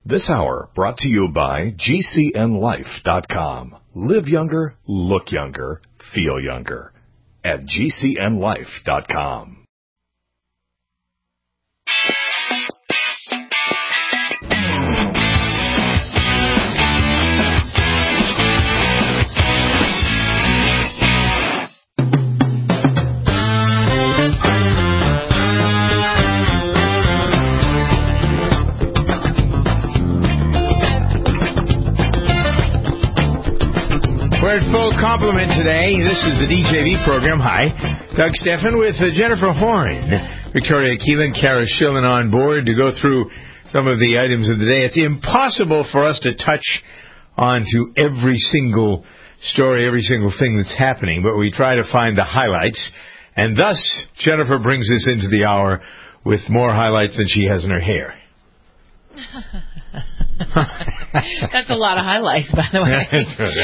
This hour brought to you by GCNLife.com. Live younger, look younger, feel younger. At GCNLife.com. We're at full complement today. This is the DJV program. Hi, Doug Stephan with Jennifer Horn, Victoria Keelan, Kara Schillen on board to go through some of the items of the day. It's impossible for us to touch on to every single story, every single thing that's happening, but we try to find the highlights. And thus, Jennifer brings us into the hour with more highlights than she has in her hair. That's a lot of highlights, by the way.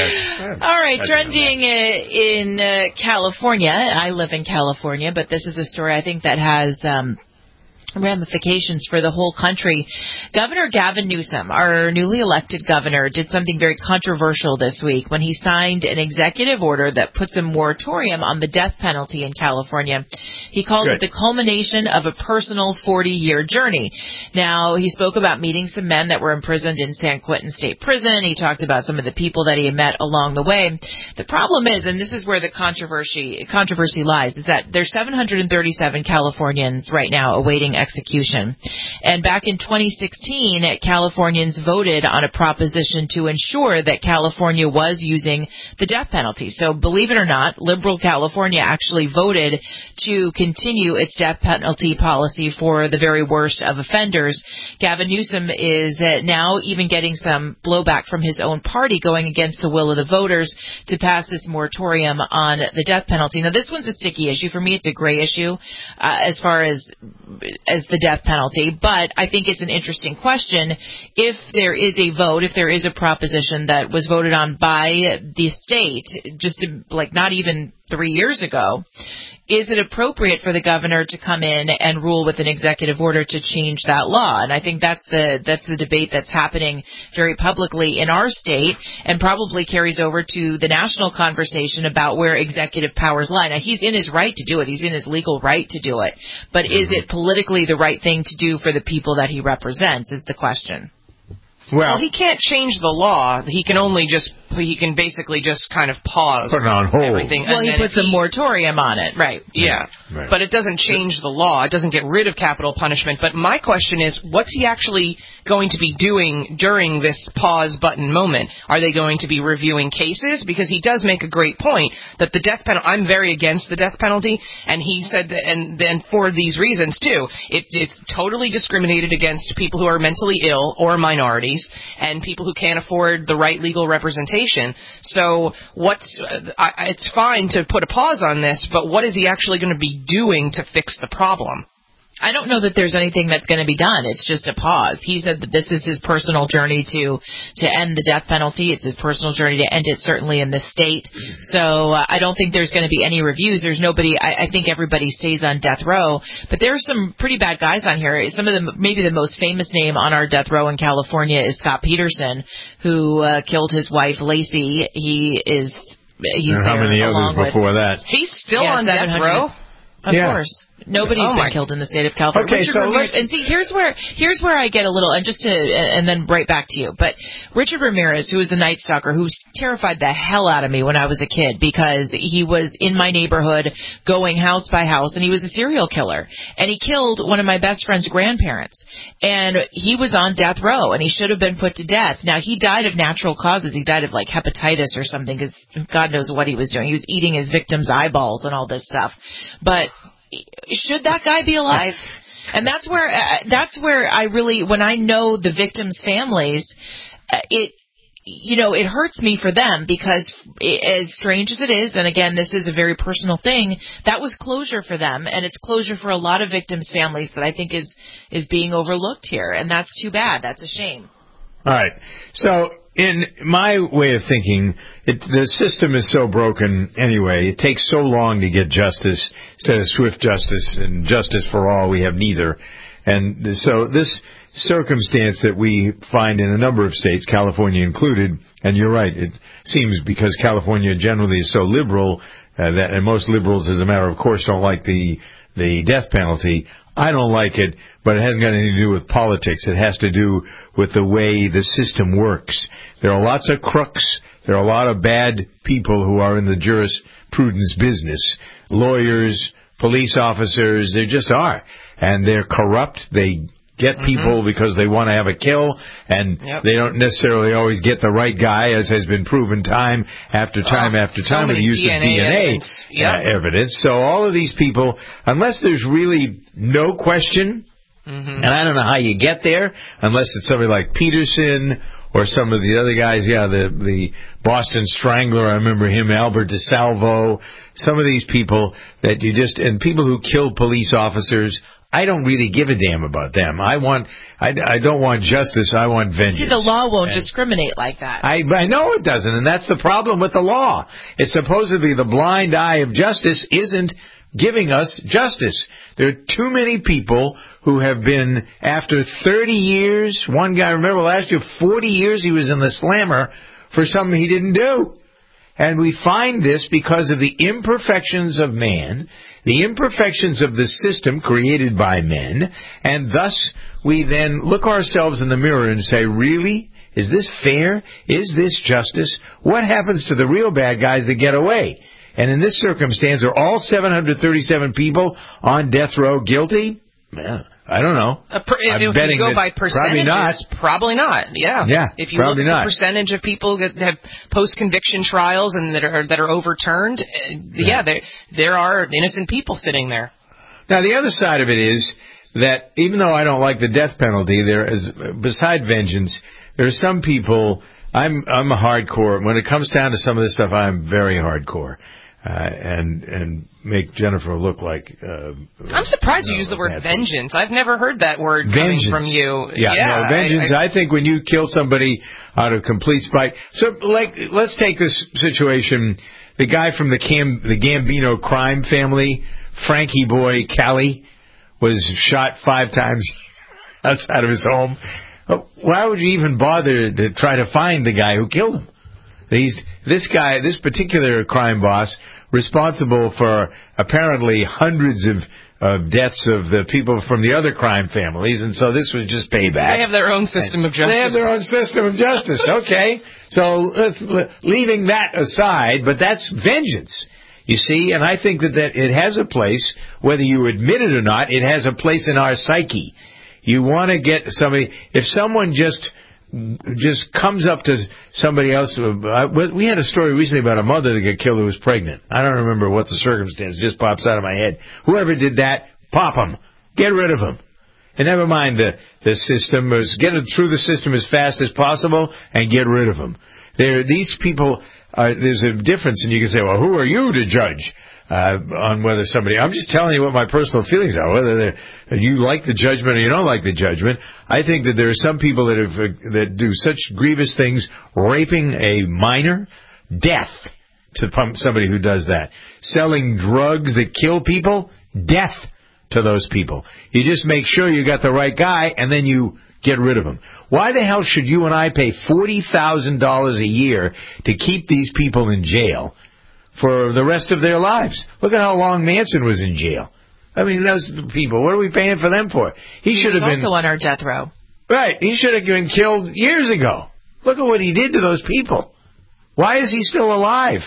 All right, trending in California. I live in California, but this is a story I think that has ramifications for the whole country. Governor Gavin Newsom, our newly elected governor, did something very controversial this week when he signed an executive order that puts a moratorium on the death penalty in California. He called it the culmination of a personal 40-year journey. Now, he spoke about meeting some men that were imprisoned in San Quentin State Prison. He talked about some of the people that he had met along the way. The problem is, and this is where the controversy lies, is that there's 737 Californians right now awaiting execution. And back in 2016, Californians voted on a proposition to ensure that California was using the death penalty. So believe it or not, liberal California actually voted to continue its death penalty policy for the very worst of offenders. Gavin Newsom is now even getting some blowback from his own party, going against the will of the voters to pass this moratorium on the death penalty. Now, this one's a sticky issue. For me, it's a gray issue as far as the death penalty, but I think it's an interesting question. If there is a vote, if there is a proposition that was voted on by the state, just not even 3 years ago, is it appropriate for the governor to come in and rule with an executive order to change that law? And I think that's the debate that's happening very publicly in our state and probably carries over to the national conversation about where executive powers lie. Now, he's in his right to do it. He's in his legal right to do it. But is it politically the right thing to do for the people that he represents is the question. Well, he can't change the law. He can basically just kind of pause put it on hold. Everything. Well, he puts a moratorium on it, right? Yeah. Right. But it doesn't change the law. It doesn't get rid of capital punishment. But my question is, what's he actually going to be doing during this pause button moment? Are they going to be reviewing cases? Because he does make a great point that the death penalty, I'm very against the death penalty, and he said that, and then for these reasons too, it's totally discriminated against people who are mentally ill or minorities and people who can't afford the right legal representation. So it's fine to put a pause on this, but what is he actually going to be doing to fix the problem? I don't know that there's anything that's going to be done. It's just a pause. He said that this is his personal journey to end the death penalty. It's his personal journey to end it, certainly in the state. So I don't think there's going to be any reviews. There's nobody. I think everybody stays on death row. But there's some pretty bad guys on here. Some of them, maybe the most famous name on our death row in California is Scott Peterson, who killed his wife Lacey. He's and how many others before that? He's still on death row. Of course. Nobody's been killed in the state of California. Okay, Richard Ramirez, and see, here's where I get a little, and then right back to you. But Richard Ramirez, who is the Night Stalker, who terrified the hell out of me when I was a kid because he was in my neighborhood going house by house, and he was a serial killer. And he killed one of my best friend's grandparents. And he was on death row, and he should have been put to death. Now, he died of natural causes. He died of, hepatitis or something, because God knows what he was doing. He was eating his victims' eyeballs and all this stuff. But should that guy be alive? And that's where I really, when I know the victims' families, it hurts me for them because as strange as it is, and again, this is a very personal thing, that was closure for them, and it's closure for a lot of victims' families that I think is being overlooked here, and that's too bad. That's a shame. All right. So in my way of thinking, the system is so broken anyway. It takes so long to get justice instead of swift justice and justice for all. We have neither. And so this circumstance that we find in a number of states, California included, and you're right, it seems because California generally is so liberal, and most liberals, as a matter of course, don't like the death penalty. I don't like it, but it hasn't got anything to do with politics. It has to do with the way the system works. There are lots of crooks. There are a lot of bad people who are in the jurisprudence business. Lawyers, police officers, they just are. And they're corrupt. They get people because they want to have a kill, and they don't necessarily always get the right guy, as has been proven time after time after time with the use of DNA evidence. So all of these people, unless there's really no question, and I don't know how you get there, unless it's somebody like Peterson or some of the other guys, the Boston Strangler, I remember him, Albert DeSalvo, some of these people that you just, and people who kill police officers, I don't really give a damn about them. I don't want justice. I want vengeance. See, the law won't discriminate like that. I know it doesn't, and that's the problem with the law. It's supposedly the blind eye of justice isn't giving us justice. There are too many people who have been, after 30 years, one guy, remember last year, 40 years he was in the slammer for something he didn't do. And we find this because of the imperfections of man, the imperfections of the system created by men, and thus we then look ourselves in the mirror and say, really? Is this fair? Is this justice? What happens to the real bad guys that get away? And in this circumstance, are all 737 people on death row guilty? Yeah, I don't know. If you go by percentages, probably not. Yeah. If you look at the percentage of people that have post-conviction trials and that are overturned, there are innocent people sitting there. Now, the other side of it is that even though I don't like the death penalty, there is, beside vengeance, there are some people. I'm a hardcore. When it comes down to some of this stuff, I'm very hardcore. And make Jennifer look like... I'm surprised you use the word vengeance. I've never heard that word coming from you. Vengeance. I think when you kill somebody out of complete spite... So, let's take this situation. The guy from the Gambino crime family, Frankie Boy Cali, was shot 5 times outside of his home. Why would you even bother to try to find the guy who killed him? This particular crime boss, responsible for apparently hundreds of deaths of the people from the other crime families, and so this was just payback. They have their own system of justice. They have their own system of justice, okay. So leaving that aside, but that's vengeance, you see, and I think that it has a place, whether you admit it or not, it has a place in our psyche. You want to get somebody, if someone just comes up to somebody else. We had a story recently about a mother that got killed who was pregnant. I don't remember what the circumstance, just pops out of my head. Whoever did that, pop them. Get rid of them. And never mind the system. Get it through the system as fast as possible and get rid of them. These people, there's a difference, and you can say, well, who are you to judge on whether somebody... I'm just telling you what my personal feelings are, whether you like the judgment or you don't like the judgment. I think that there are some people that do such grievous things, raping a minor, death to somebody who does that. Selling drugs that kill people, death to those people. You just make sure you got the right guy, and then you get rid of him. Why the hell should you and I pay $40,000 a year to keep these people in jail for the rest of their lives? Look at how long Manson was in jail. I mean, those people, what are we paying for them for? He should have been also on our death row. Right. He should have been killed years ago. Look at what he did to those people. Why is he still alive?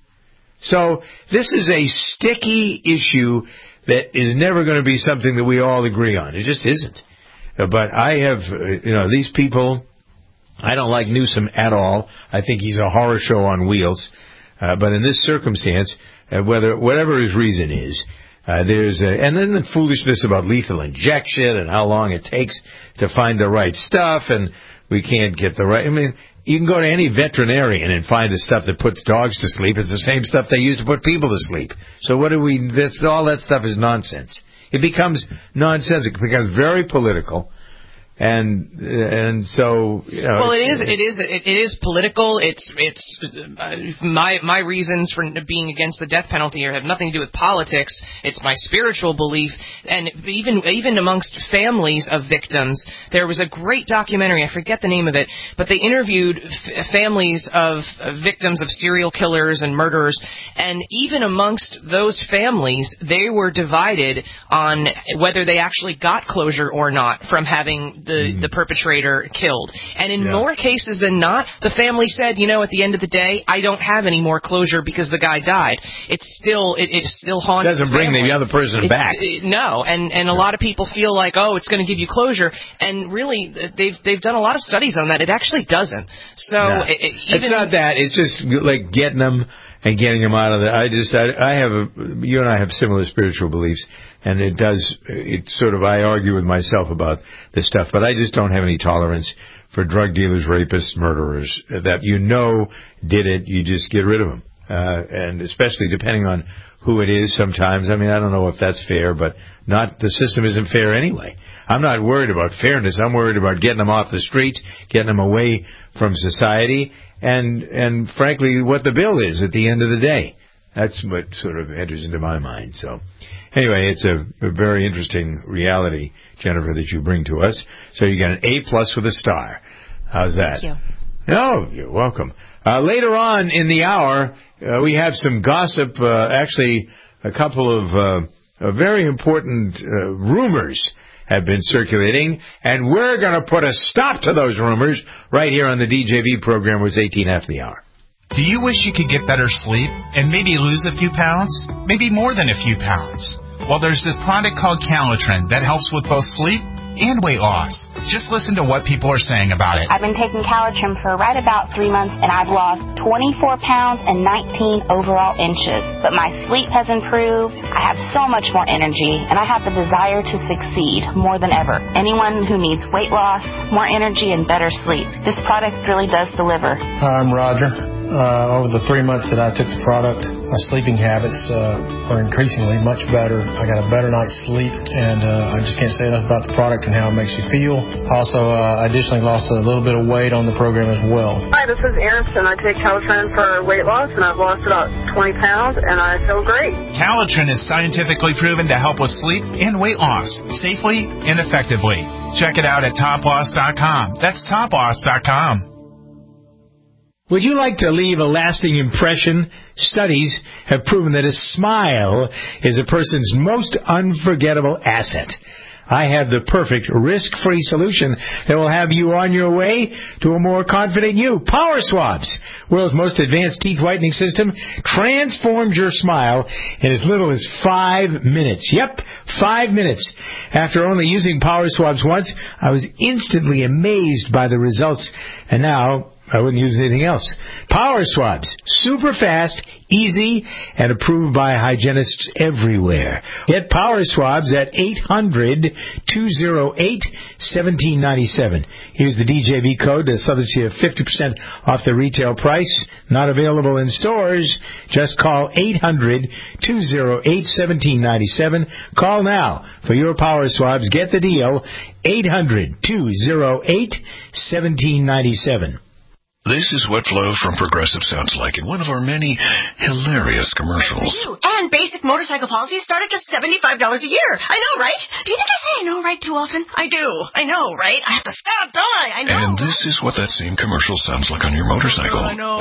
So this is a sticky issue that is never going to be something that we all agree on. It just isn't. But I have, these people, I don't like Newsom at all. I think he's a horror show on wheels. But in this circumstance, whatever his reason is, and then the foolishness about lethal injection and how long it takes to find the right stuff, and we can't get the right... I mean, you can go to any veterinarian and find the stuff that puts dogs to sleep. It's the same stuff they use to put people to sleep. So all that stuff is nonsense. It becomes nonsense. It becomes very political. And so, well, it is political. It's my reasons for being against the death penalty have nothing to do with politics. It's my spiritual belief, and even amongst families of victims, there was a great documentary. I forget the name of it, but they interviewed families of victims of serial killers and murderers, and even amongst those families, they were divided on whether they actually got closure or not from having the perpetrator killed. And in more cases than not, the family said, at the end of the day, I don't have any more closure because the guy died. It still haunts. It doesn't bring the other person back. No, and a lot of people feel like, it's going to give you closure, and really they've done a lot of studies on that. It actually doesn't. So it's not that. It's just like getting them and getting them out of there. You and I have similar spiritual beliefs, and I argue with myself about this stuff, but I just don't have any tolerance for drug dealers, rapists, murderers that did it. You just get rid of them, and especially depending on who it is. Sometimes, I don't know if that's fair, but the system isn't fair anyway. I'm not worried about fairness. I'm worried about getting them off the streets, getting them away from society, and frankly, what the bill is at the end of the day. That's what sort of enters into my mind. So anyway, it's a very interesting reality, Jennifer, that you bring to us. So you got an A+ with a star. How's that? Thank you. Oh, you're welcome. Later on in the hour, we have some gossip, actually a couple of very important rumors have been circulating, and we're going to put a stop to those rumors right here on the DJV program, where it's 18 after the hour. Do you wish you could get better sleep and maybe lose a few pounds? Maybe more than a few pounds? Well, there's this product called Calitrin that helps with both sleep and weight loss. Just listen to what people are saying about it. I've been taking Calitrin for right about 3 months, and I've lost 24 pounds and 19 overall inches. But my sleep has improved. I have so much more energy, and I have the desire to succeed more than ever. Anyone who needs weight loss, more energy, and better sleep, this product really does deliver. Hi, I'm Roger. Over the 3 months that I took the product, my sleeping habits are increasingly much better. I got a better night's sleep, and I just can't say enough about the product and how it makes you feel. Also, I additionally lost a little bit of weight on the program as well. Hi, this is Aronson. I take Calitrin for weight loss, and I've lost about 20 pounds, and I feel great. Calitrin is scientifically proven to help with sleep and weight loss safely and effectively. Check it out at toploss.com. That's toploss.com. Would you like to leave a lasting impression? Studies have proven that a smile is a person's most unforgettable asset. I have the perfect risk-free solution that will have you on your way to a more confident you. Power Swabs, world's most advanced teeth whitening system, transforms your smile in as little as 5 minutes. Yep, 5 minutes. After only using Power Swabs once, I was instantly amazed by the results, and now I wouldn't use anything else. Power Swabs, super fast, easy, and approved by hygienists everywhere. Get Power Swabs at 800-208-1797. Use the DJV code to save you 50% off the retail price. Not available in stores. Just call 800-208-1797. Call now for your Power Swabs. Get the deal. 800-208-1797. This is what Flo from Progressive sounds like in one of our many hilarious commercials. And basic motorcycle policies start at just $75 a year. I know, right? Do you think I say I know, right, too often? I do. I know, right? I have to stop, don't I? I know. And this is what that same commercial sounds like on your motorcycle. I know.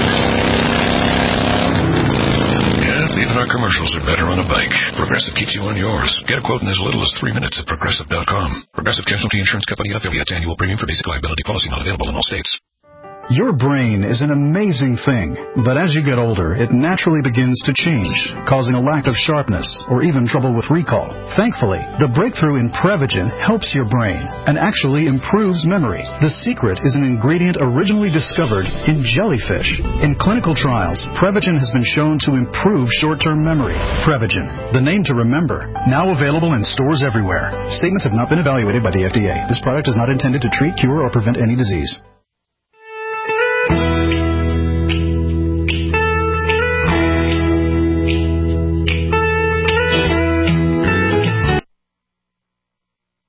Yeah, even our commercials are better on a bike. Progressive keeps you on yours. Get a quote in as little as 3 minutes at Progressive.com. Progressive Casualty Insurance Company affiliates. Annual premium for basic liability policy not available in all states. Your brain is an amazing thing, but as you get older, it naturally begins to change, causing a lack of sharpness or even trouble with recall. Thankfully, the breakthrough in Prevagen helps your brain and actually improves memory. The secret is an ingredient originally discovered in jellyfish. In clinical trials, Prevagen has been shown to improve short-term memory. Prevagen, the name to remember, now available in stores everywhere. Statements have not been evaluated by the FDA. This product is not intended to treat, cure, or prevent any disease.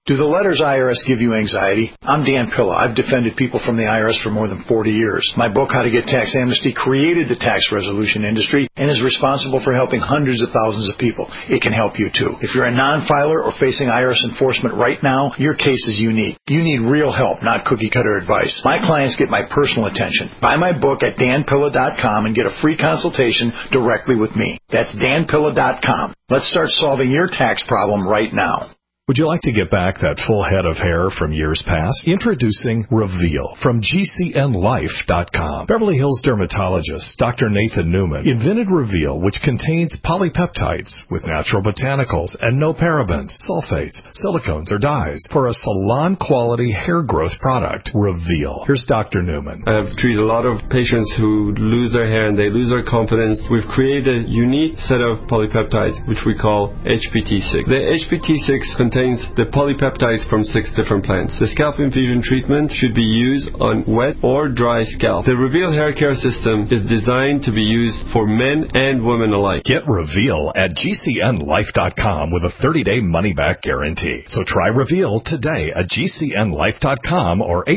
Do the letters IRS give you anxiety? I'm Dan Pilla. I've defended people from the IRS for more than 40 years. My book, How to Get Tax Amnesty, created the tax resolution industry and is responsible for helping hundreds of thousands of people. It can help you too. If you're a non-filer or facing IRS enforcement right now, your case is unique. You need real help, not cookie-cutter advice. My clients get my personal attention. Buy my book at danpilla.com and get a free consultation directly with me. That's danpilla.com. Let's start solving your tax problem right now. Would you like to get back that full head of hair from years past? Introducing Reveal from GCNlife.com. Beverly Hills dermatologist Dr. Nathan Newman invented Reveal, which contains polypeptides with natural botanicals and no parabens, sulfates, silicones, or dyes for a salon-quality hair growth product. Reveal. Here's Dr. Newman. I've treated a lot of patients who lose their hair and they lose their confidence. We've created a unique set of polypeptides, which we call HPT6. The HPT6 contains the polypeptides from 6 different plants. The scalp infusion treatment should be used on wet or dry scalp. The Reveal hair care system is designed to be used for men and women alike. Get Reveal at GCNlife.com with a 30-day money-back guarantee. So try Reveal today at GCNlife.com or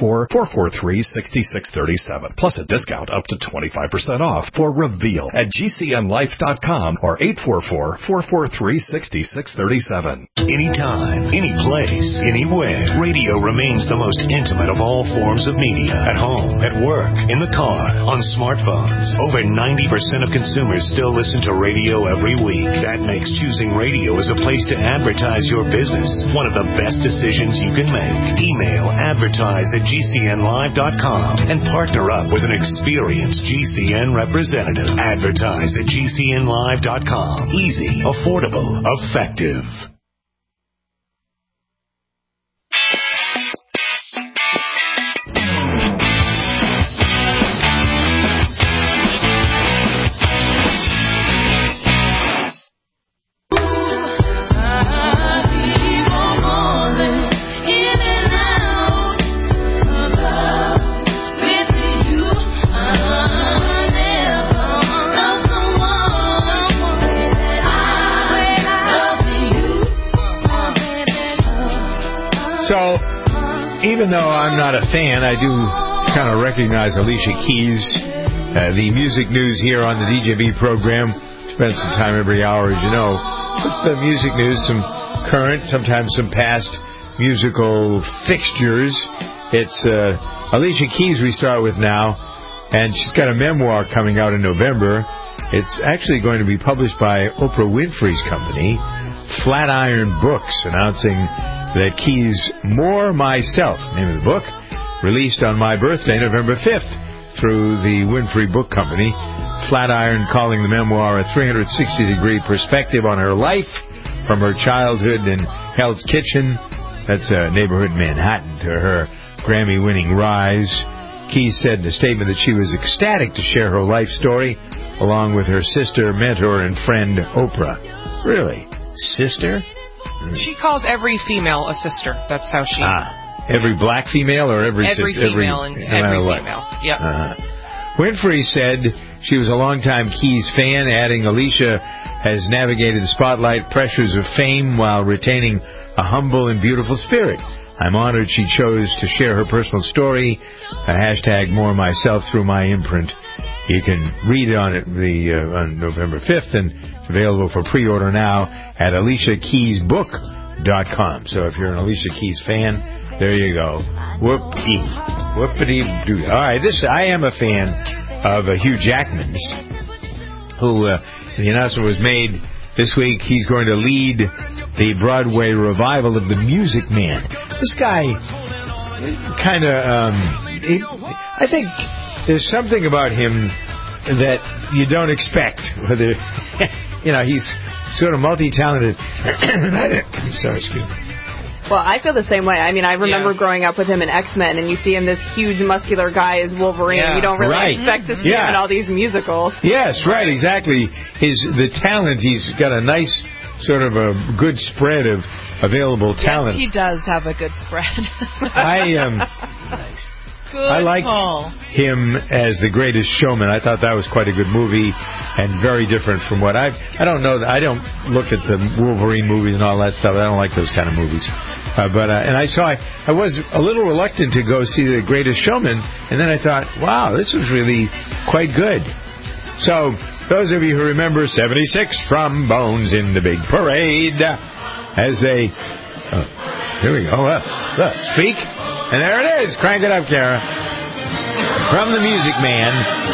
844-443-6637. Plus a discount up to 25% off for Reveal at GCNlife.com or 844-443-6637. Anytime, any place, anywhere, radio remains the most intimate of all forms of media. At home, at work, in the car, on smartphones. Over 90% of consumers still listen to radio every week. That makes choosing radio as a place to advertise your business one of the best decisions you can make. Email advertise@gcnlive.com and partner up with an experienced GCN representative. Advertise at gcnlive.com. Easy, affordable, effective. So, even though I'm not a fan, I do kind of recognize Alicia Keys. The music news here on the DJB program. Spend some time every hour, as you know, with the music news, some current, sometimes some past musical fixtures. It's Alicia Keys we start with now, and she's got a memoir coming out in November. It's actually going to be published by Oprah Winfrey's company, Flatiron Books, announcing that Keys' More Myself, name of the book, released on my birthday, November 5th, through the Winfrey Book Company. Flatiron calling the memoir a 360-degree perspective on her life, from her childhood in Hell's Kitchen, that's a neighborhood in Manhattan, to her Grammy-winning rise. Keys said in a statement that she was ecstatic to share her life story, along with her sister, mentor, and friend, Oprah. Really? Sister? She calls every female a sister. That's how she... Every black female or every sister? Every female and every female. Yep. Winfrey said she was a longtime Keys fan, adding, Alicia has navigated the spotlight pressures of fame while retaining a humble and beautiful spirit. I'm honored she chose to share her personal story, hashtag more myself, through my imprint. You can read it on November 5th, and it's available for pre-order now at AliciaKeysBook.com. So if you're an Alicia Keys fan, there you go. Whoopity-doo. All right, I am a fan of Hugh Jackman's, who the announcement was made this week. He's going to lead the Broadway revival of The Music Man. This guy kind of, I think there's something about him that you don't expect. Whether, he's sort of multi-talented. Sorry, excuse me. Well, I feel the same way. I mean, I remember growing up with him in X-Men, and you see him, this huge, muscular guy as Wolverine. Yeah. You don't really expect to see him in all these musicals. Yes, right, exactly. The talent, he's got a nice sort of a good spread of available talent. Yes, he does have a good spread. I liked him as The Greatest Showman. I thought that was quite a good movie and very different from what I don't know. I don't look at the Wolverine movies and all that stuff. I don't like those kind of movies. And I was a little reluctant to go see The Greatest Showman, and then I thought, wow, this was really quite good. So, those of you who remember 76 trombones in the big parade, as they... here we go. Look, speak. And there it is. Crank it up, Kara. From The Music Man.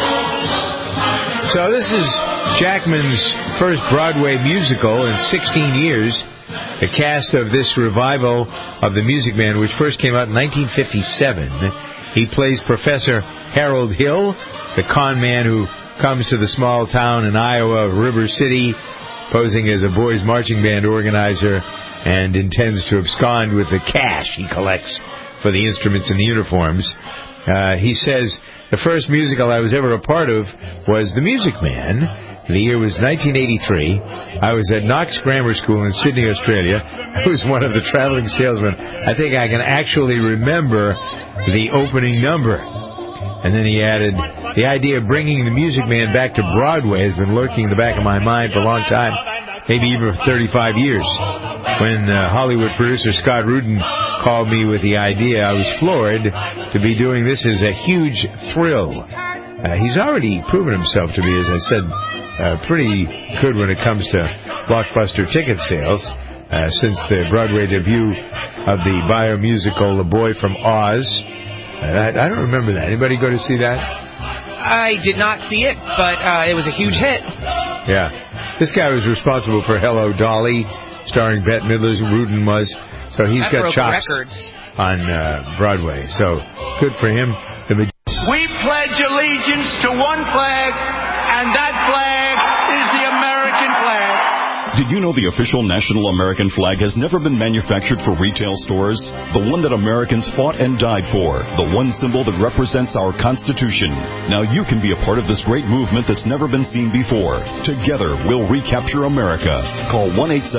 So this is Jackman's first Broadway musical in 16 years. The cast of this revival of The Music Man, which first came out in 1957. He plays Professor Harold Hill, the con man who comes to the small town in Iowa of River City, posing as a boys' marching band organizer, and intends to abscond with the cash he collects for the instruments and the uniforms. He says, the first musical I was ever a part of was The Music Man. The year was 1983. I was at Knox Grammar School in Sydney, Australia. I was one of the traveling salesmen. I think I can actually remember the opening number. And then he added, the idea of bringing The Music Man back to Broadway has been lurking in the back of my mind for a long time, maybe even for 35 years. When Hollywood producer Scott Rudin called me with the idea, I was floored to be doing this as a huge thrill. He's already proven himself to be, as I said, pretty good when it comes to blockbuster ticket sales. Since the Broadway debut of the bio-musical The Boy from Oz. I don't remember that. Anybody go to see that? I did not see it, but it was a huge hit. Yeah. This guy was responsible for Hello, Dolly, starring Bette Midler. Rudin was. So he's got chops on Broadway. So good for him. We pledge allegiance to one flag, and that flag is the American flag. Did you know the official national American flag has never been manufactured for retail stores? The one that Americans fought and died for. The one symbol that represents our Constitution. Now you can be a part of this great movement that's never been seen before. Together, we'll recapture America. Call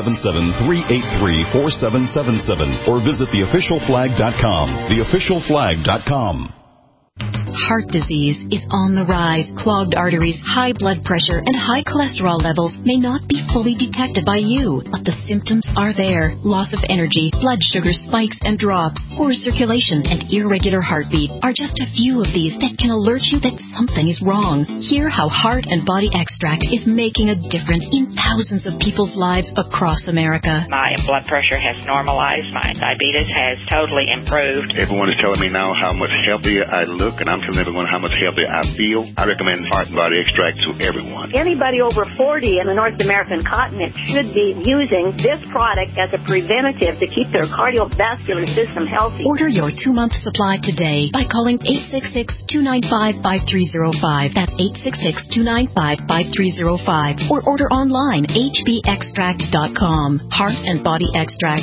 1-877-383-4777 or visit theofficialflag.com. Theofficialflag.com. Heart disease is on the rise. Clogged arteries, high blood pressure, and high cholesterol levels may not be fully detected by you, but the symptoms are there. Loss of energy, blood sugar spikes and drops, poor circulation, and irregular heartbeat are just a few of these that can alert you that something is wrong. Hear how Heart and Body Extract is making a difference in thousands of people's lives across America. My blood pressure has normalized. My diabetes has totally improved. Everyone is telling me now how much healthier I look, and I'm telling everyone how much healthier I feel. I recommend Heart and Body Extract to everyone. Anybody over 40 in the North American continent should be using this product as a preventative to keep their cardiovascular system healthy. Order your 2-month supply today by calling 866-295-5305. That's 866-295-5305. Or order online, hbextract.com. Heart and Body Extract,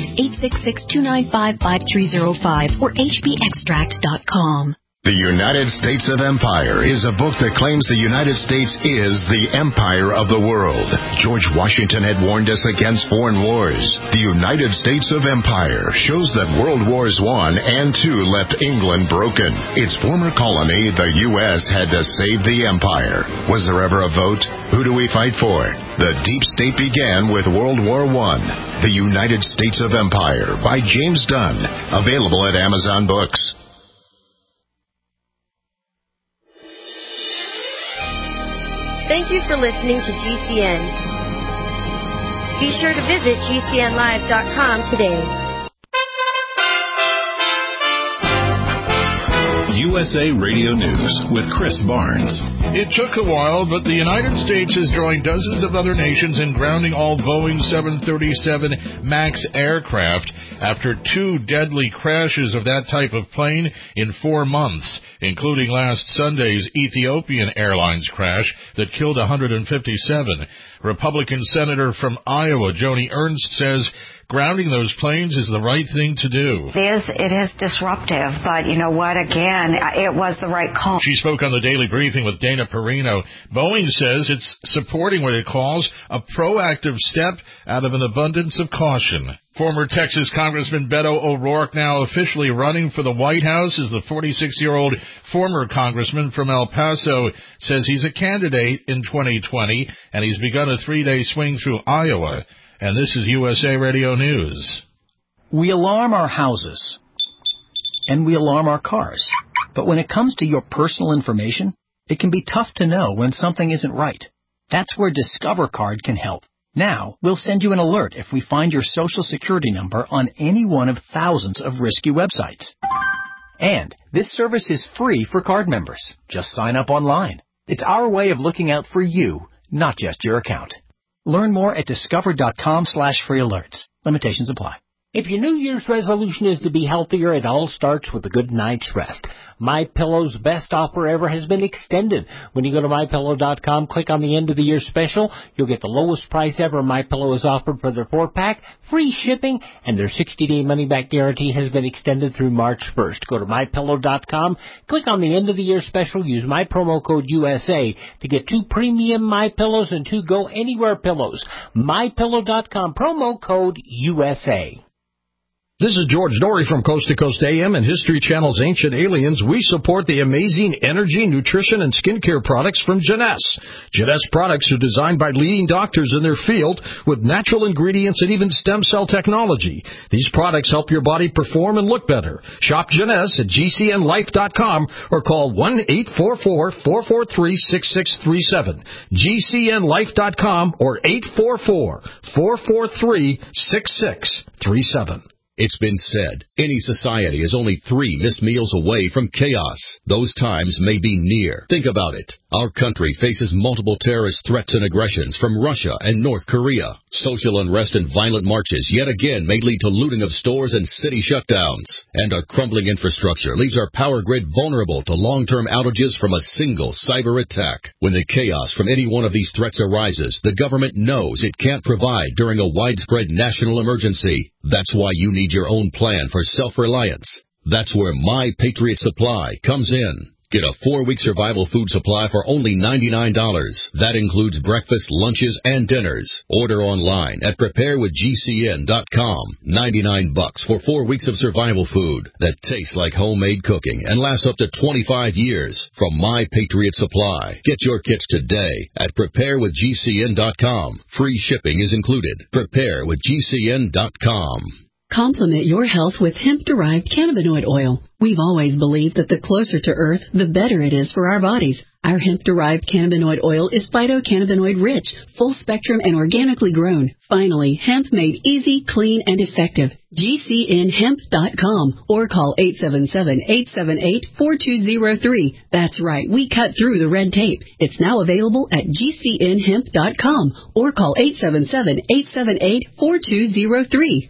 866-295-5305 or hbextract.com. The United States of Empire is a book that claims the United States is the empire of the world. George Washington had warned us against foreign wars. The United States of Empire shows that World Wars I and II left England broken. Its former colony, the U.S., had to save the empire. Was there ever a vote? Who do we fight for? The deep state began with World War I. The United States of Empire by James Dunn. Available at Amazon Books. Thank you for listening to GCN. Be sure to visit GCNlive.com today. USA Radio News with Chris Barnes. It took a while, but the United States has joined dozens of other nations in grounding all Boeing 737 MAX aircraft after 2 deadly crashes of that type of plane in 4 months, including last Sunday's Ethiopian Airlines crash that killed 157. Republican Senator from Iowa, Joni Ernst, says grounding those planes is the right thing to do. It is disruptive, but you know what? Again, it was the right call. She spoke on the Daily Briefing with Dana Perino. Boeing says it's supporting what it calls a proactive step out of an abundance of caution. Former Texas Congressman Beto O'Rourke, now officially running for the White House as the 46-year-old former congressman from El Paso, says he's a candidate in 2020, and he's begun a 3-day swing through Iowa. And this is USA Radio News. We alarm our houses, and we alarm our cars. But when it comes to your personal information, it can be tough to know when something isn't right. That's where Discover Card can help. Now, we'll send you an alert if we find your Social Security number on any one of thousands of risky websites. And this service is free for card members. Just sign up online. It's our way of looking out for you, not just your account. Learn more at discover.com/free alerts. Limitations apply. If your New Year's resolution is to be healthier, it all starts with a good night's rest. MyPillow's best offer ever has been extended. When you go to MyPillow.com, click on the end of the year special, you'll get the lowest price ever MyPillow has offered for their 4-pack, free shipping, and their 60-day money-back guarantee has been extended through March 1st. Go to MyPillow.com, click on the end of the year special, use my promo code USA to get 2 premium MyPillows and 2 Go Anywhere pillows. MyPillow.com, promo code USA. This is George Dory from Coast to Coast AM and History Channel's Ancient Aliens. We support the amazing energy, nutrition, and skincare products from Jeunesse. Jeunesse products are designed by leading doctors in their field with natural ingredients and even stem cell technology. These products help your body perform and look better. Shop Jeunesse at GCNlife.com or call 1-844-443-6637. GCNlife.com or 844-443-6637. It's been said, any society is only 3 missed meals away from chaos. Those times may be near. Think about it. Our country faces multiple terrorist threats and aggressions from Russia and North Korea. Social unrest and violent marches yet again may lead to looting of stores and city shutdowns. And our crumbling infrastructure leaves our power grid vulnerable to long-term outages from a single cyber attack. When the chaos from any one of these threats arises, the government knows it can't provide during a widespread national emergency. That's why you need your own plan for self-reliance. That's where My Patriot Supply comes in. Get a 4-week survival food supply for only $99. That includes breakfast, lunches, and dinners. Order online at preparewithgcn.com. $99 for 4 weeks of survival food that tastes like homemade cooking and lasts up to 25 years. From My Patriot Supply. Get your kits today at preparewithgcn.com. Free shipping is included. Preparewithgcn.com. Complement your health with hemp-derived cannabinoid oil. We've always believed that the closer to Earth, the better it is for our bodies. Our hemp-derived cannabinoid oil is phytocannabinoid-rich, full-spectrum, and organically grown. Finally, hemp made easy, clean, and effective. GCNhemp.com or call 877-878-4203. That's right, we cut through the red tape. It's now available at GCNhemp.com or call 877-878-4203.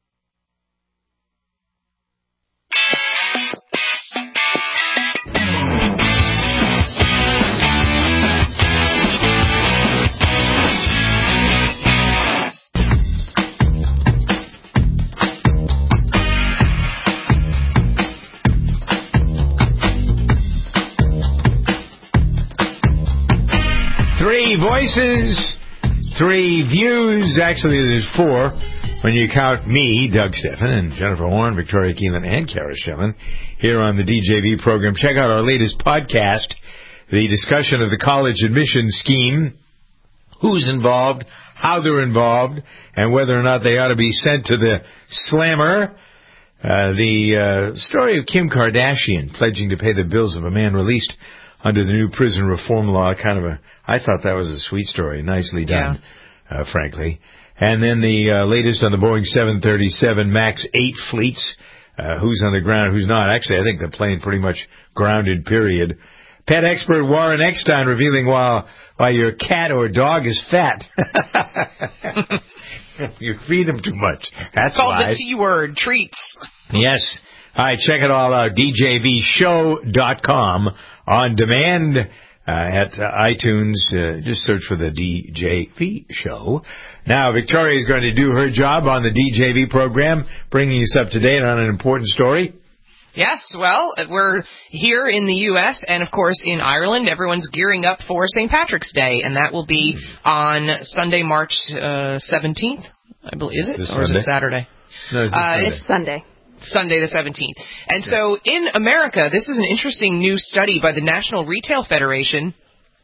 Three voices, 3 views. Actually, there's 4 when you count me, Doug Steffen, and Jennifer Horn, Victoria Keelan, and Kara Schillen here on the DJV program. Check out our latest podcast, the discussion of the college admission scheme, who's involved, how they're involved, and whether or not they ought to be sent to the slammer. The story of Kim Kardashian pledging to pay the bills of a man released under the new prison reform law. I thought that was a sweet story. Nicely done, frankly. And then the latest on the Boeing 737 MAX 8 fleets. Who's on the ground, who's not. Actually, I think the plane pretty much grounded, period. Pet expert Warren Eckstein revealing why your cat or dog is fat. You feed them too much. That's it's called why. The T word, treats. Yes. All right, check it all out. DJVshow.com on demand at iTunes. Just search for the DJV Show. Now, Victoria is going to do her job on the DJV program, bringing us up to date on an important story. Yes, well, we're here in the U.S. and, of course, in Ireland. Everyone's gearing up for St. Patrick's Day, and that will be on Sunday, March 17th, I believe. Is it? Or is it Saturday? No, it's Sunday. Sunday the 17th. And so in America, this is an interesting new study by the National Retail Federation.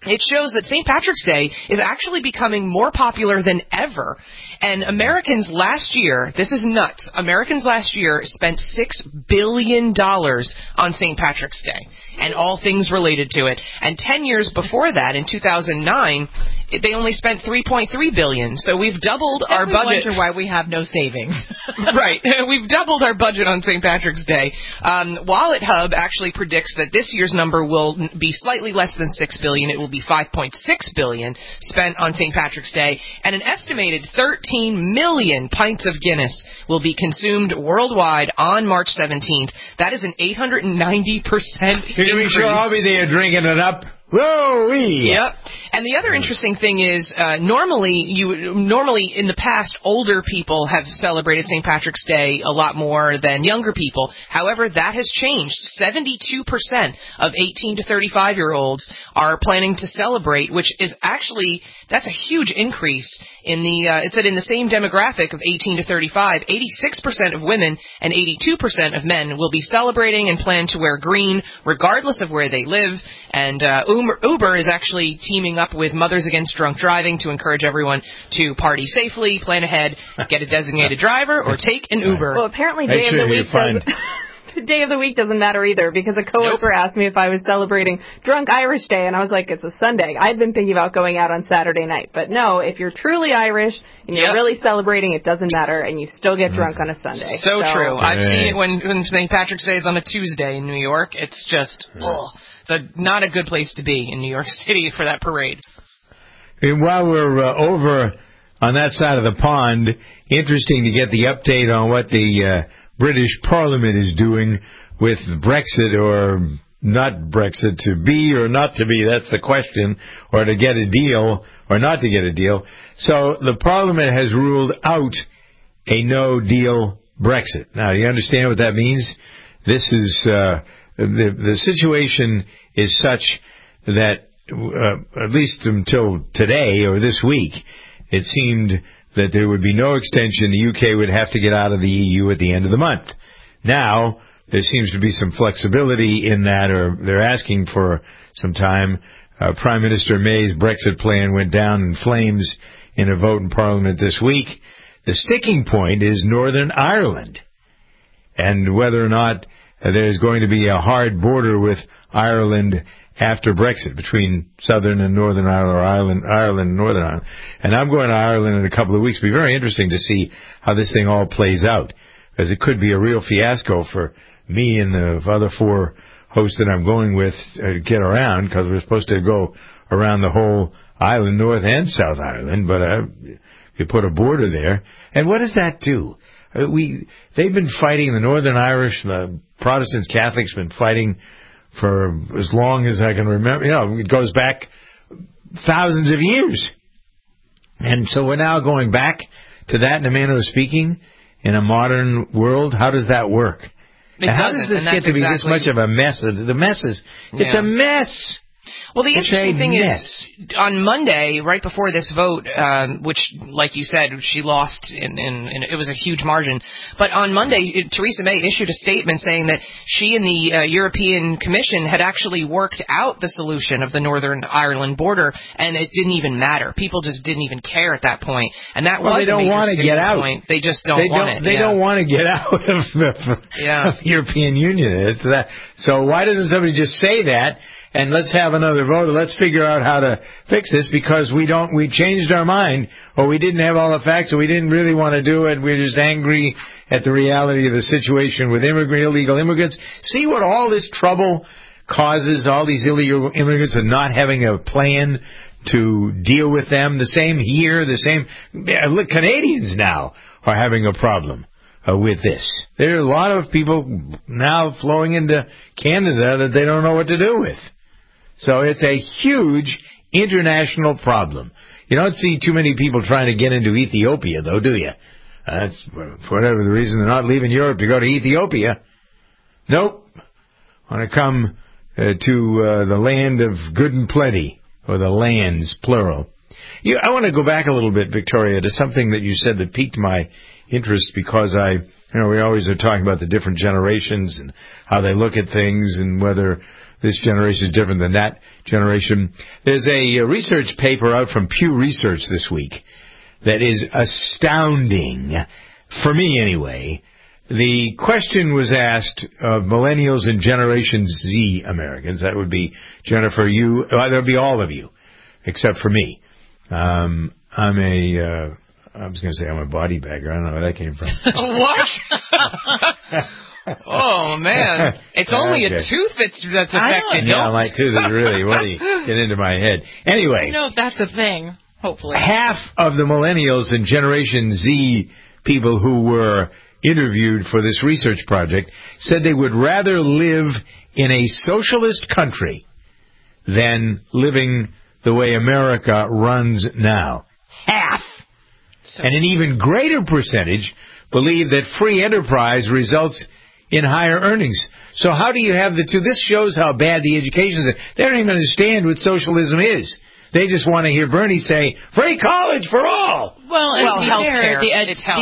it shows that St. Patrick's Day is actually becoming more popular than ever. And Americans last year, this is nuts, Americans last year spent $6 billion on St. Patrick's Day and all things related to it. And 10 years before that, in 2009, they only spent $3.3 billion. So we've doubled our budget. Wonder why we have no savings. Right. We've doubled our budget on St. Patrick's Day. Wallet Hub actually predicts that this year's number will be slightly less than $6 billion. It will be $5.6 billion spent on St. Patrick's Day, and an estimated 13 million pints of Guinness will be consumed worldwide on March 17th. That is an 890% increase. Can we sure I'll be there drinking it up? Whoa-wee! Yep. And the other interesting thing is, normally in the past, older people have celebrated St. Patrick's Day a lot more than younger people. However, that has changed. 72% of 18 to 35-year-olds are planning to celebrate, which is actually, that's a huge increase in it's in the same demographic of 18 to 35. 86% of women and 82% of men will be celebrating and plan to wear green, regardless of where they live. And Uber is actually teaming up with Mothers Against Drunk Driving to encourage everyone to party safely, plan ahead, get a designated driver, or take an Uber. Well, apparently day of the week doesn't matter either, because a coworker asked me if I was celebrating Drunk Irish Day, and I was like, it's a Sunday. I'd been thinking about going out on Saturday night. But no, if you're truly Irish and you're really celebrating, it doesn't matter, and you still get drunk on a Sunday. So true. I've seen it when St. Patrick's Day is on a Tuesday in New York. It's just, it's not a good place to be in New York City for that parade. And while we're over on that side of the pond, interesting to get the update on what the British Parliament is doing with Brexit, or not Brexit, to be or not to be, that's the question, or to get a deal or not to get a deal. So the Parliament has ruled out a no-deal Brexit. Now, do you understand what that means? This is, the situation is such that, at least until today or this week, it seemed that there would be no extension. The UK would have to get out of the EU at the end of the month. Now, there seems to be some flexibility in that, or they're asking for some time. Prime Minister May's Brexit plan went down in flames in a vote in Parliament this week. The sticking point is Northern Ireland, and whether or not there's going to be a hard border with Ireland after Brexit, between Southern and Northern Ireland, or Ireland and Northern Ireland. And I'm going to Ireland in a couple of weeks. It'll be very interesting to see how this thing all plays out, because it could be a real fiasco for me and the other four hosts that I'm going with to get around, because we're supposed to go around the whole island, North and South Ireland, but you put a border there. And what does that do? They've been fighting, the Northern Irish, the Protestants, Catholics, been fighting for as long as I can remember. You know, it goes back thousands of years. And so we're now going back to that, in a manner of speaking, in a modern world. How does that work? How does this get to be this much of a mess? The mess is, it's a mess. Well, the interesting thing is, on Monday, right before this vote, which, like you said, she lost, and it was a huge margin. But on Monday, Theresa May issued a statement saying that she and the European Commission had actually worked out the solution of the Northern Ireland border, and it didn't even matter. People just didn't even care at that point. And that was they don't want to get out. Point. They just don't want it. They don't want to get out of the European Union. It's that. So why doesn't somebody just say that? And let's have another vote. Let's figure out how to fix this, because we changed our mind, or we didn't have all the facts, or we didn't really want to do it. We're just angry at the reality of the situation with illegal immigrants. See what all this trouble causes, all these illegal immigrants, and not having a plan to deal with them. The same here, look, Canadians now are having a problem with this. There are a lot of people now flowing into Canada that they don't know what to do with. So it's a huge international problem. You don't see too many people trying to get into Ethiopia, though, do you? That's, for whatever the reason, they're not leaving Europe to go to Ethiopia. Nope. Want to come to the land of good and plenty, or the lands, plural. I want to go back a little bit, Victoria, to something that you said that piqued my interest, because we always are talking about the different generations and how they look at things, and whether this generation is different than that generation. There's a research paper out from Pew Research this week that is astounding, for me anyway. The question was asked of millennials and Generation Z Americans. That would be, Jennifer, you, that would be all of you, except for me. I was going to say I'm a body bagger. I don't know where that came from. What? Oh, man. It's only a tooth that's affected. Yeah, my tooth is really, get into my head. Anyway. I don't know if that's a thing, hopefully. Half of the millennials and Generation Z people who were interviewed for this research project said they would rather live in a socialist country than living the way America runs now. Half. And an even greater percentage believe that free enterprise results in higher earnings. So how do you have the two? This shows how bad the education is. They don't even understand what socialism is. They just want to hear Bernie say, free college for all. Well, to be fair, the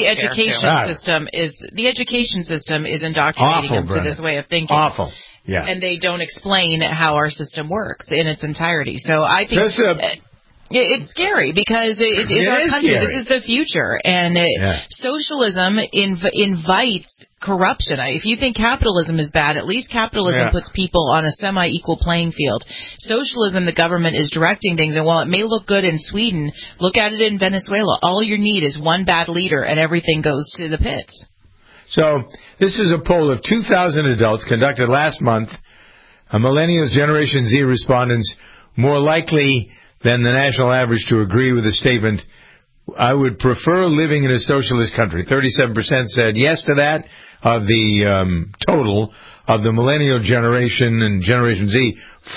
education system is indoctrinating them to this way of thinking. Awful. Yeah. And they don't explain how our system works in its entirety. So I think it's scary because it is our country. Scary. This is the future. And socialism invites corruption. If you think capitalism is bad, at least capitalism puts people on a semi-equal playing field. Socialism, the government is directing things, and while it may look good in Sweden, look at it in Venezuela. All you need is one bad leader, and everything goes to the pits. So this is a poll of 2,000 adults conducted last month. Millennials, Generation Z respondents more likely than the national average to agree with the statement, I would prefer living in a socialist country. 37% said yes to that of the total of the millennial generation and Generation Z.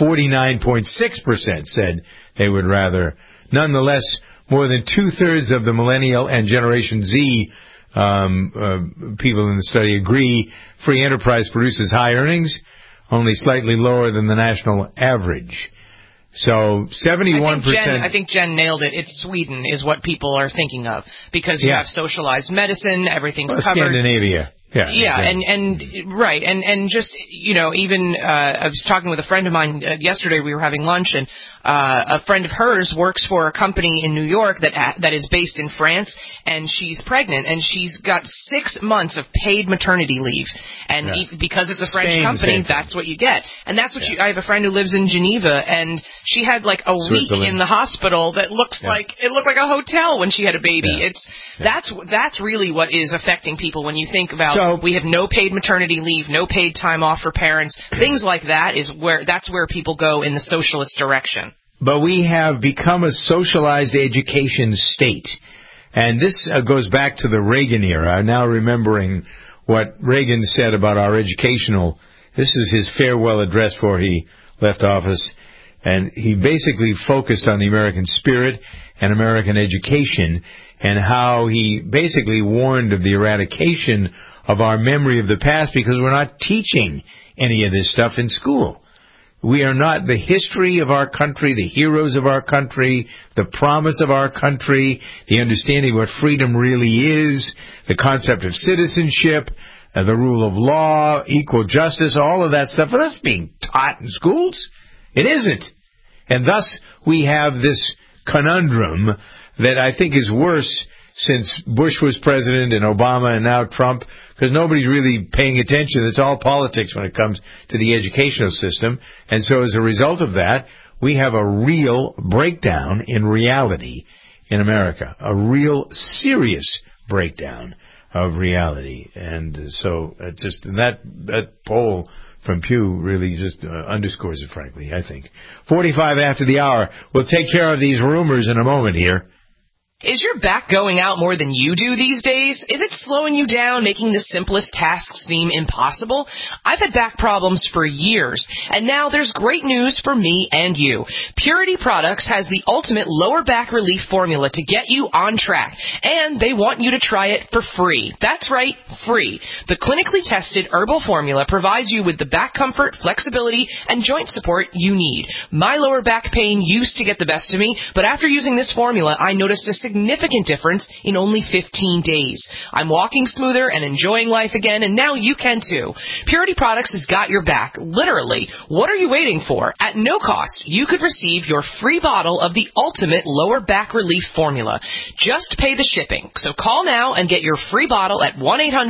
49.6% said they would rather. Nonetheless, more than two-thirds of the millennial and Generation Z people in the study agree free enterprise produces high earnings, only slightly lower than the national average. So 71%. I think Jen nailed it. It's Sweden is what people are thinking of because you have socialized medicine, everything's covered. Scandinavia. And just, even I was talking with a friend of mine yesterday. We were having lunch, and a friend of hers works for a company in New York that is based in France, and she's pregnant, and she's got 6 months of paid maternity leave, and because it's a French company, that's what you get, and that's what I have a friend who lives in Geneva, and she had like a week in the hospital that looks like it looked like a hotel when she had a baby. That's really what is affecting people when you think about. We have no paid maternity leave, no paid time off for parents. Things like that that's where people go in the socialist direction. But we have become a socialized education state. And this goes back to the Reagan era. I'm now remembering what Reagan said about our educational. This is his farewell address before he left office. And he basically focused on the American spirit and American education and how he basically warned of the eradication of our memory of the past because we're not teaching any of this stuff in school. We are not the history of our country, the heroes of our country, the promise of our country, the understanding of what freedom really is, the concept of citizenship, the rule of law, equal justice, all of that stuff. Well, that's being taught in schools. It isn't. And thus we have this conundrum that I think is worse since Bush was president and Obama and now Trump, because nobody's really paying attention. It's all politics when it comes to the educational system. And so as a result of that, we have a real breakdown in reality in America, a real serious breakdown of reality. And so just that poll from Pew really just underscores it, frankly, I think. 45 after the hour. We'll take care of these rumors in a moment here. Is your back going out more than you do these days? Is it slowing you down, making the simplest tasks seem impossible? I've had back problems for years, and now there's great news for me and you. Purity Products has the ultimate lower back relief formula to get you on track, and they want you to try it for free. That's right, free. The clinically tested herbal formula provides you with the back comfort, flexibility, and joint support you need. My lower back pain used to get the best of me, but after using this formula, I noticed a significant difference in only 15 days. I'm walking smoother and enjoying life again, and now you can too. Purity Products has got your back. Literally. What are you waiting for? At no cost, you could receive your free bottle of the ultimate lower back relief formula. Just pay the shipping. So call now and get your free bottle at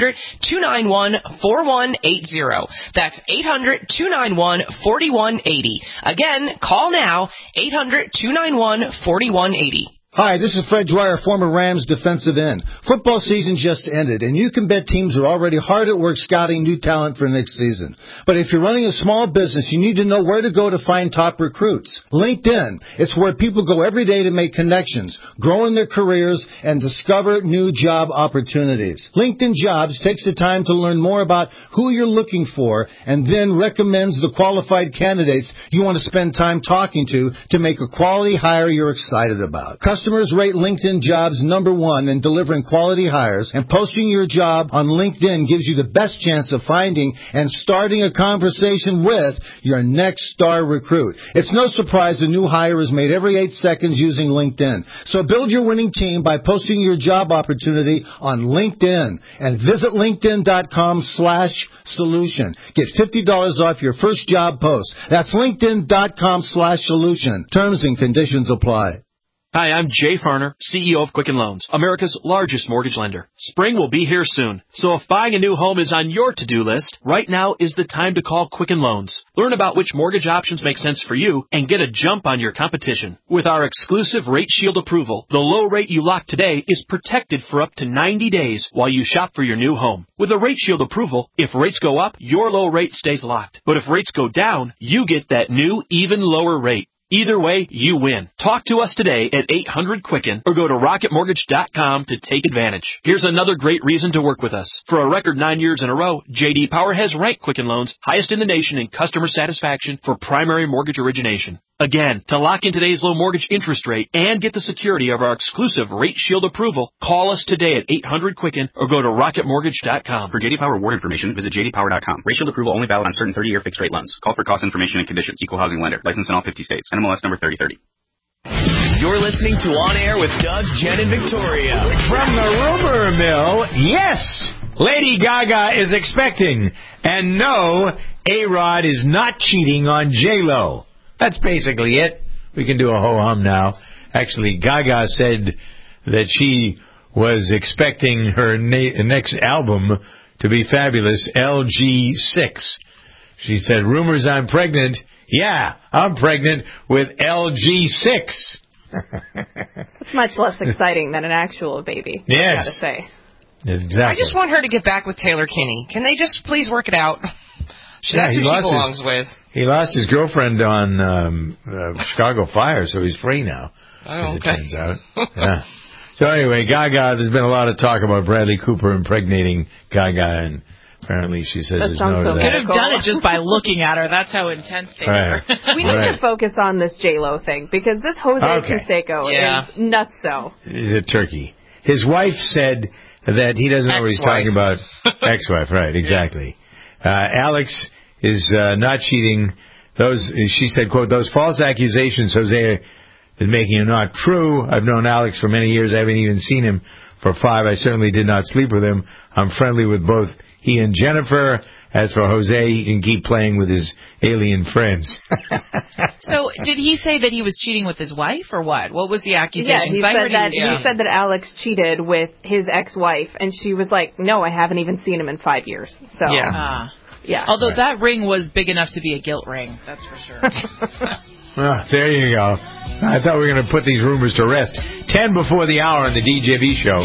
1-800-291-4180. That's 800-291-4180. Again, call now, 800-291-4180. Hi, this is Fred Dwyer, former Rams defensive end. Football season just ended, and you can bet teams are already hard at work scouting new talent for next season. But if you're running a small business, you need to know where to go to find top recruits. LinkedIn. It's where people go every day to make connections, grow in their careers, and discover new job opportunities. LinkedIn Jobs takes the time to learn more about who you're looking for and then recommends the qualified candidates you want to spend time talking to make a quality hire you're excited about. Customers rate LinkedIn Jobs #1 in delivering quality hires, and posting your job on LinkedIn gives you the best chance of finding and starting a conversation with your next star recruit. It's no surprise a new hire is made every 8 seconds using LinkedIn. So build your winning team by posting your job opportunity on LinkedIn and visit linkedin.com/solution. Get $50 off your first job post. That's linkedin.com/solution. Terms and conditions apply. Hi, I'm Jay Farner, CEO of Quicken Loans, America's largest mortgage lender. Spring will be here soon, so if buying a new home is on your to-do list, right now is the time to call Quicken Loans. Learn about which mortgage options make sense for you and get a jump on your competition. With our exclusive Rate Shield approval, the low rate you lock today is protected for up to 90 days while you shop for your new home. With a Rate Shield approval, if rates go up, your low rate stays locked. But if rates go down, you get that new, even lower rate. Either way, you win. Talk to us today at 800-QUICKEN or go to rocketmortgage.com to take advantage. Here's another great reason to work with us. For a record 9 years in a row, J.D. Power has ranked Quicken Loans highest in the nation in customer satisfaction for primary mortgage origination. Again, to lock in today's low mortgage interest rate and get the security of our exclusive Rate Shield approval, call us today at 800-QUICKEN or go to rocketmortgage.com. For J.D. Power award information, visit jdpower.com. Rate Shield approval only valid on certain 30-year fixed-rate loans. Call for cost information and conditions. Equal housing lender. Licensed in all 50 states. NMLS number 3030. You're listening to On Air with Doug, Jen, and Victoria. From the rumor mill, yes, Lady Gaga is expecting. And no, A-Rod is not cheating on J-Lo. That's basically it. We can do a ho-hum now. Actually, Gaga said that she was expecting her next album to be fabulous, LG6. She said, rumors I'm pregnant. Yeah, I'm pregnant with LG6. It's much less exciting than an actual baby, yes. I gotta say. Exactly. I just want her to get back with Taylor Kinney. Can they just please work it out? That's who she belongs with. He lost his girlfriend on Chicago Fire, so he's free now, as it turns out. Yeah. So anyway, Gaga, there's been a lot of talk about Bradley Cooper impregnating Gaga, and apparently she says there's no to that. Could have done it just by looking at her. That's how intense they were. We need to focus on this J-Lo thing, because this Jose Canseco is nutso. He's a turkey. His wife said that he doesn't know what he's talking about. Ex-wife, right, exactly. Alex is not cheating. She said, quote, those false accusations Jose is making are not true. I've known Alex for many years. I haven't even seen him for 5. I certainly did not sleep with him. I'm friendly with both he and Jennifer. As for Jose, he can keep playing with his alien friends. So, did he say that he was cheating with his wife, or what? What was the accusation? Yeah, he said that Alex cheated with his ex-wife, and she was like, no, I haven't even seen him in 5 years. So, yeah. Although that ring was big enough to be a guilt ring, that's for sure. There you go. I thought we were going to put these rumors to rest. 10 before the hour on the DJV show.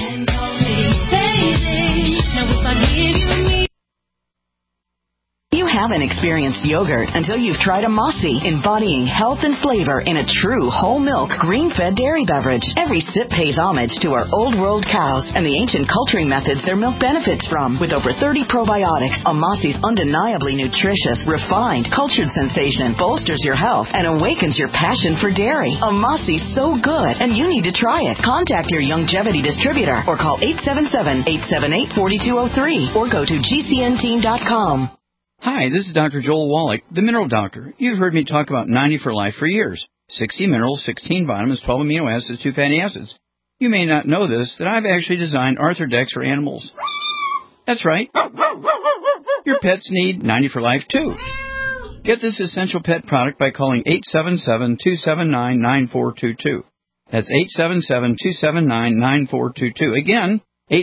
You haven't experienced yogurt until you've tried a Mossy, embodying health and flavor in a true whole milk, green-fed dairy beverage. Every sip pays homage to our old world cows and the ancient culturing methods their milk benefits from. With over 30 probiotics, a Mossy's undeniably nutritious, refined, cultured sensation bolsters your health and awakens your passion for dairy. A Mossy's so good, and you need to try it. Contact your Youngevity distributor or call 877-878-4203 or go to GCNteam.com. Hi, this is Dr. Joel Wallach, the Mineral Doctor. You've heard me talk about 90 for Life for years. 60 minerals, 16 vitamins, 12 amino acids, 2 fatty acids. You may not know this, that I've actually designed Arthrodex for animals. That's right. Your pets need 90 for Life, too. Get this essential pet product by calling 877-279-9422. That's 877-279-9422. Again,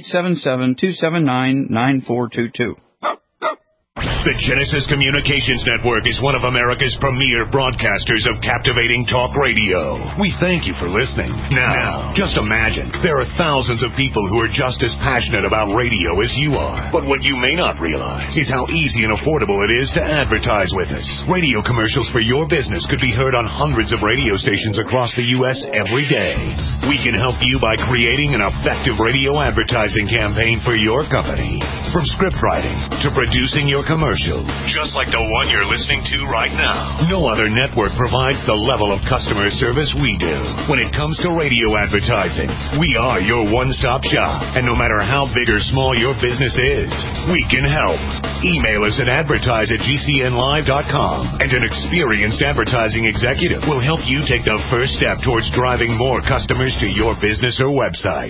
877-279-9422. The Genesis Communications Network is one of America's premier broadcasters of captivating talk radio. We thank you for listening. Now, just imagine, there are thousands of people who are just as passionate about radio as you are. But what you may not realize is how easy and affordable it is to advertise with us. Radio commercials for your business could be heard on hundreds of radio stations across the U.S. every day. We can help you by creating an effective radio advertising campaign for your company. From script writing to producing your commercial, just like the one you're listening to right now. No other network provides the level of customer service we do. When it comes to radio advertising, we are your one-stop shop. And no matter how big or small your business is, we can help. Email us at advertise@gcnlive.com, and an experienced advertising executive will help you take the first step towards driving more customers to your business or website.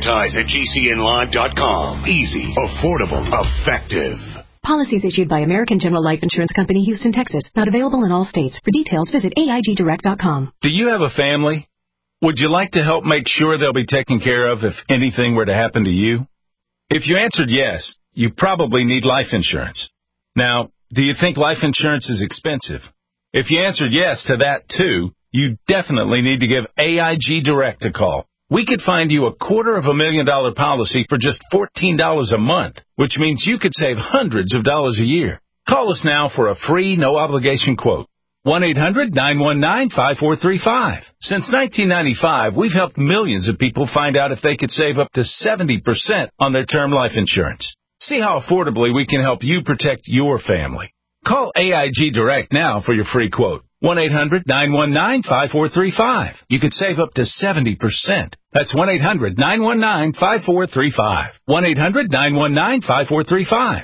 Advertise@gcnlive.com. Easy, affordable, effective. Policies issued by American General Life Insurance Company, Houston, Texas. Not available in all states. For details, visit AIGdirect.com. Do you have a family? Would you like to help make sure they'll be taken care of if anything were to happen to you? If you answered yes, you probably need life insurance. Now, do you think life insurance is expensive? If you answered yes to that, too, you definitely need to give AIG Direct a call. We could find you a $250,000 policy for just $14 a month, which means you could save hundreds of dollars a year. Call us now for a free, no-obligation quote. 1-800-919-5435. Since 1995, we've helped millions of people find out if they could save up to 70% on their term life insurance. See how affordably we can help you protect your family. Call AIG Direct now for your free quote. 1-800-919-5435. You could save up to 70%. That's 1-800-919-5435. 1-800-919-5435.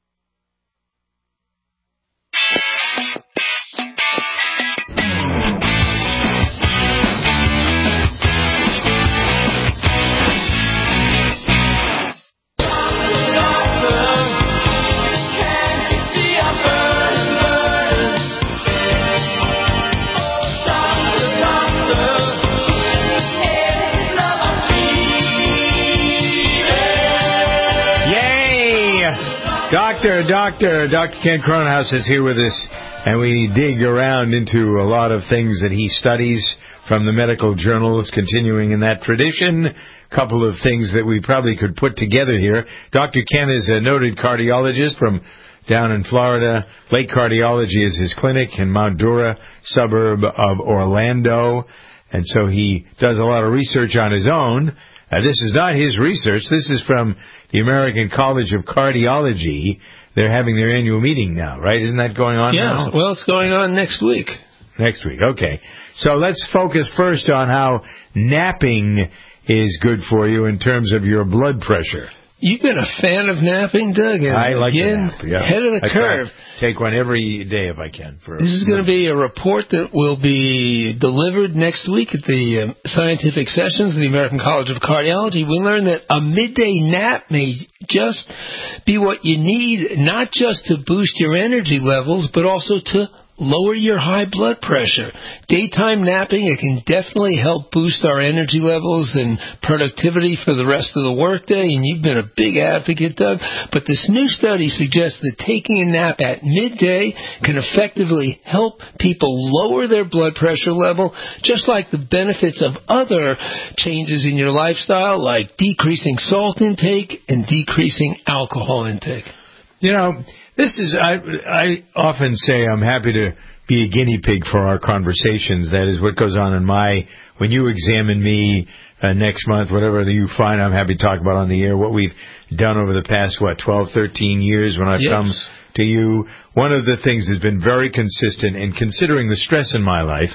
Dr. Ken Cronhaus is here with us, and we dig around into a lot of things that he studies from the medical journals, continuing in that tradition. A couple of things that we probably could put together here. Dr. Ken is a noted cardiologist from down in Florida. Lake Cardiology is his clinic in Mount Dora, suburb of Orlando, and so he does a lot of research on his own. This is not his research. This is from the American College of Cardiology. They're having their annual meeting now, right? Isn't that going on now? Yeah, well, it's going on next week. Next week, okay. So let's focus first on how napping is good for you in terms of your blood pressure. You've been a fan of napping, Doug. And I like to nap, yeah. Ahead of the curve. Take one every day if I can. This is going to be a report that will be delivered next week at the scientific sessions of the American College of Cardiology. We learned that a midday nap may just be what you need, not just to boost your energy levels, but also to lower your high blood pressure. Daytime napping, it can definitely help boost our energy levels and productivity for the rest of the workday, and you've been a big advocate, Doug. But this new study suggests that taking a nap at midday can effectively help people lower their blood pressure level, just like the benefits of other changes in your lifestyle, like decreasing salt intake and decreasing alcohol intake. You know, this is, I often say I'm happy to be a guinea pig for our conversations. That is what goes on in when you examine me next month, whatever you find, I'm happy to talk about on the air, what we've done over the past, 12, 13 years when I've come to you. One of the things that's been very consistent, and considering the stress in my life,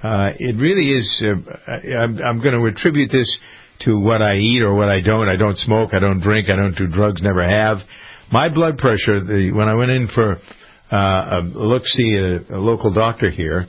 it really is, I'm going to attribute this to what I eat or what I don't. I don't smoke, I don't drink, I don't do drugs, never have. My blood pressure, when I went in for a look-see at a local doctor here,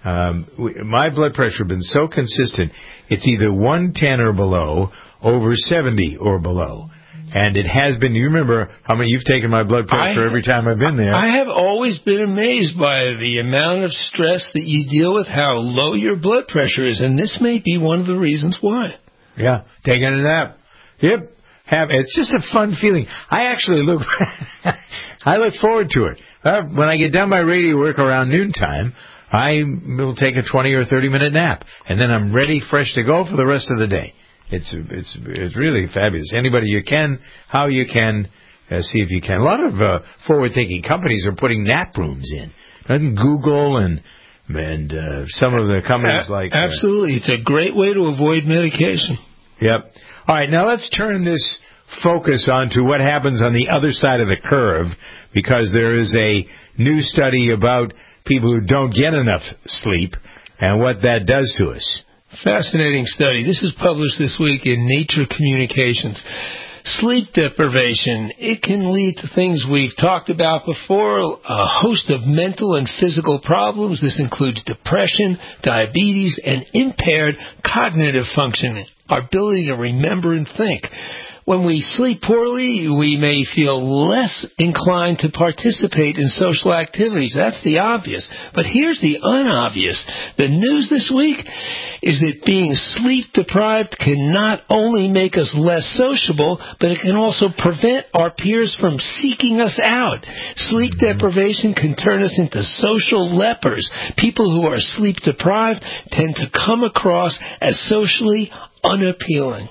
My blood pressure has been so consistent. It's either 110 or below, over 70 or below. And it has been, you remember how many you've taken my blood pressure every time I've been there. I have always been amazed by the amount of stress that you deal with, how low your blood pressure is, and this may be one of the reasons why. Yeah, taking a nap. Yep. It's just a fun feeling. I actually look forward to it. When I get done my radio work around noontime, I will take a 20 or 30-minute nap, and then I'm ready, fresh to go for the rest of the day. It's really fabulous. Anybody you can, how you can, see if you can. A lot of forward-thinking companies are putting nap rooms in. Doesn't Google and some of the companies like... Absolutely. It's a great way to avoid medication. Yep. All right, now let's turn this focus on to what happens on the other side of the curve, because there is a new study about people who don't get enough sleep and what that does to us. Fascinating study. This is published this week in Nature Communications. Sleep deprivation, it can lead to things we've talked about before, a host of mental and physical problems. This includes depression, diabetes, and impaired cognitive functioning, our ability to remember and think. When we sleep poorly, we may feel less inclined to participate in social activities. That's the obvious. But here's the unobvious. The news this week is that being sleep-deprived can not only make us less sociable, but it can also prevent our peers from seeking us out. Sleep deprivation can turn us into social lepers. People who are sleep-deprived tend to come across as socially unappealing.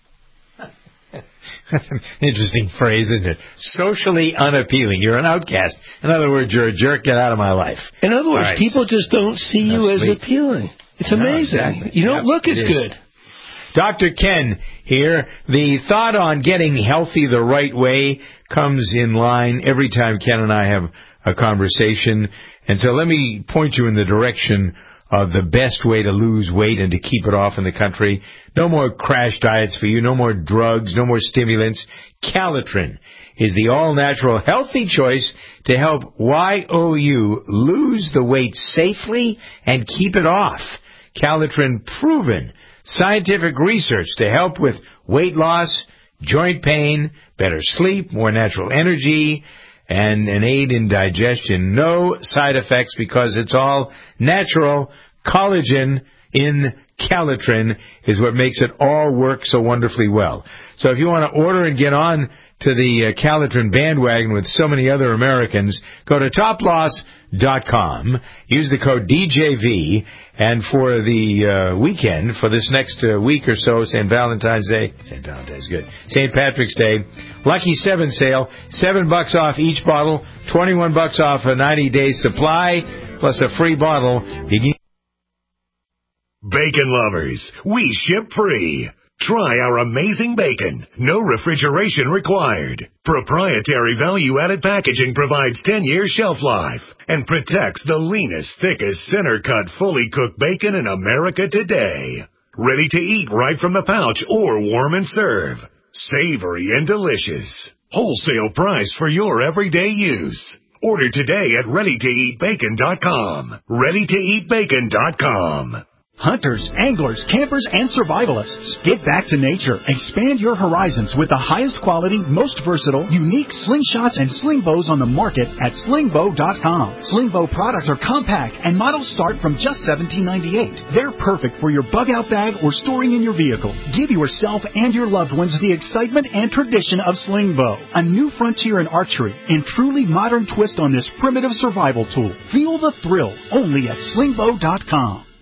Interesting phrase, isn't it? Socially unappealing. You're an outcast. In other words, you're a jerk. Get out of my life. In other words, people just don't see you as appealing. It's amazing. Exactly. You don't look as good. Dr. Ken here. The thought on getting healthy the right way comes in line every time Ken and I have a conversation. And so let me point you in the direction of the best way to lose weight and to keep it off in the country. No more crash diets for you, no more drugs, no more stimulants. Calitrin is the all-natural healthy choice to help YOU lose the weight safely and keep it off. Calitrin proven scientific research to help with weight loss, joint pain, better sleep, more natural energy, and an aid in digestion. No side effects because it's all natural. Collagen in Calitrin is what makes it all work so wonderfully well. So if you want to order and get on to the Calitrin bandwagon with so many other Americans, go to toploss.com, use the code DJV, and for the weekend, for this next week or so, St. Patrick's good, St. Patrick's Day, Lucky 7 sale, $7 off each bottle, $21 off a 90-day supply, plus a free bottle. Bacon lovers, we ship free. Try our amazing bacon. No refrigeration required. Proprietary value-added packaging provides 10 years shelf life and protects the leanest, thickest, center-cut, fully cooked bacon in America today. Ready to eat right from the pouch or warm and serve. Savory and delicious. Wholesale price for your everyday use. Order today at ReadyToEatBacon.com. ReadyToEatBacon.com. Hunters, anglers, campers, and survivalists. Get back to nature. Expand your horizons with the highest quality, most versatile, unique slingshots and sling bows on the market at slingbow.com. Slingbow products are compact and models start from just $17.98. They're perfect for your bug-out bag or storing in your vehicle. Give yourself and your loved ones the excitement and tradition of Slingbow, a new frontier in archery and truly modern twist on this primitive survival tool. Feel the thrill only at slingbow.com.